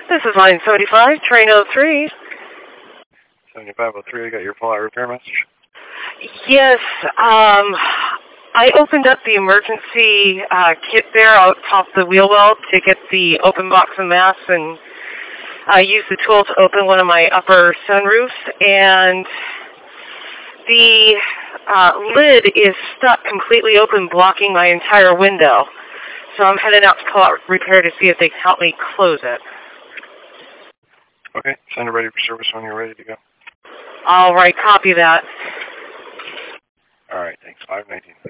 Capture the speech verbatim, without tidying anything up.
This is line seventy-five, train oh three. seventy-five oh three, I got your pull-out repair message. Yes, um, I opened up the emergency uh, kit there out top the wheel well to get the open box of mass, and I used the tool to open one of my upper sunroofs, and the uh, lid is stuck completely open, blocking my entire window. So I'm heading out to pull-out repair to see if they can help me close it. Okay, send it ready for service when you're ready to go. All right, copy that. All right, thanks. five nineteen.